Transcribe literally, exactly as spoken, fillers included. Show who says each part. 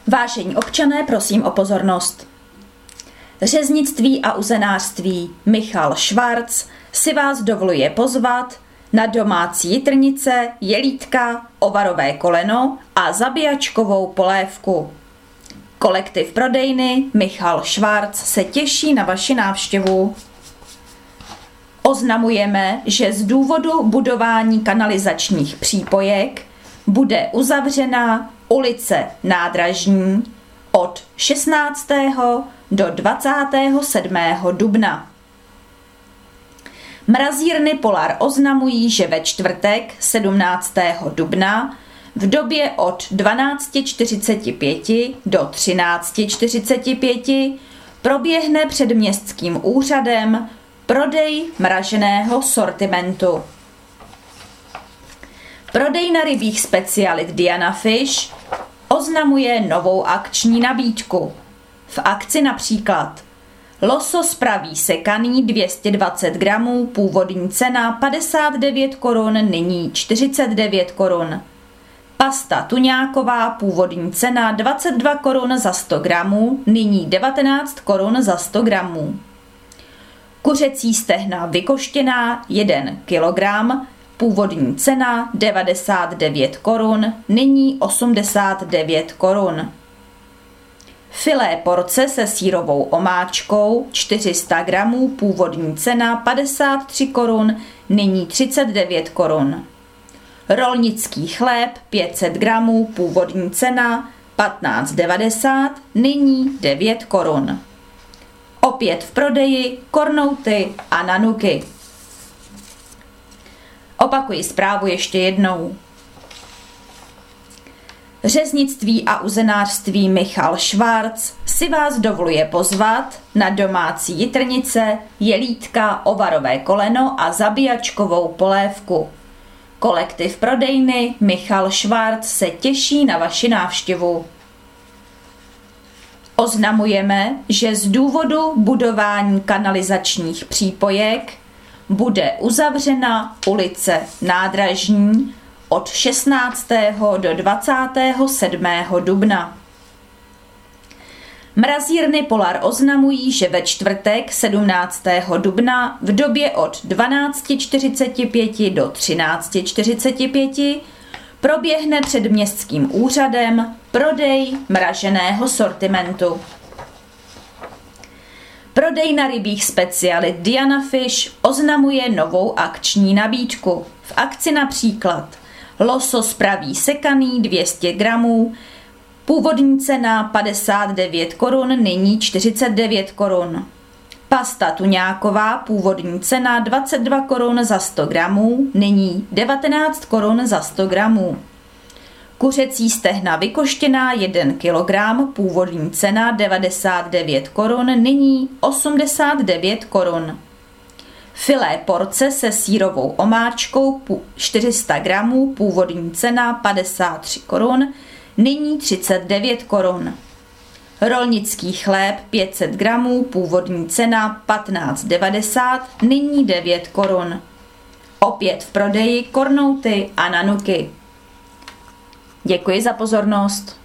Speaker 1: Vážení občané, prosím o pozornost. Řeznictví a uzenářství Michal Schwarz si vás dovoluje pozvat na domácí jitrnice, jelítka, ovarové koleno a zabíjačkovou polévku. Kolektiv prodejny Michal Schwarz se těší na vaši návštěvu. Oznamujeme, že z důvodu budování kanalizačních přípojek bude uzavřena ulice Nádražní od šestnáctého do dvacátého sedmého dubna. Mrazírny Polar oznamují, že ve čtvrtek sedmnáctého dubna v době od dvanáct čtyřicet pět do třináct čtyřicet pět proběhne před městským úřadem prodej mraženého sortimentu. Prodejna rybích specialit Diana Fish oznamuje novou akční nabídku. V akci například losos pravý sekaný dvě stě dvacet gramů, původní cena padesát devět korun, nyní čtyřicet devět korun. Pasta tuňáková, původní cena dvacet dva korun za sto gramů, nyní devatenáct korun za sto gramů. Kuřecí stehna vykoštěná jeden kilogram, původní cena devadesát devět korun, nyní osmdesát devět korun. Filé porce se sýrovou omáčkou čtyři sta gramů, původní cena padesát tři korun, nyní třicet devět korun. Rolnický chléb pět set gramů, původní cena patnáct devadesát, nyní devět korun. Opět v prodeji kornouty a nanuky. Opakuji zprávu ještě jednou. Řeznictví a uzenářství Michal Schwarz si vás dovoluje pozvat na domácí jitrnice, jelítka, ovarové koleno a zabíjačkovou polévku. Kolektiv prodejny Michal Schwarz se těší na vaši návštěvu. Oznamujeme, že z důvodu budování kanalizačních přípojek bude uzavřena ulice Nádražní od šestnáctého do dvacátého sedmého dubna. Mrazírny Polar oznamují, že ve čtvrtek sedmnáctého dubna v době od dvanáct čtyřicet pět do třináct čtyřicet pět proběhne před městským úřadem prodej mraženého sortimentu. Prodejna rybích specialit Diana Fish oznamuje novou akční nabídku. V akci například losos pravý sekaný dvě stě gramů, původní cena padesát devět korun, nyní čtyřicet devět korun. Pasta tuňáková, původní cena dvacet dva korun za sto gramů, nyní devatenáct korun za sto gramů. Kuřecí stehna vykoštěná jeden kilogram, původní cena devadesát devět korun, nyní osmdesát devět korun. Filé porce se sýrovou omáčkou čtyři sta gramů, původní cena padesát tři korun, nyní třicet devět korun. Rolnický chléb pět set gramů, původní cena patnáct devadesát, nyní devět korun. Opět v prodeji kornouty a nanuky. Děkuji za pozornost.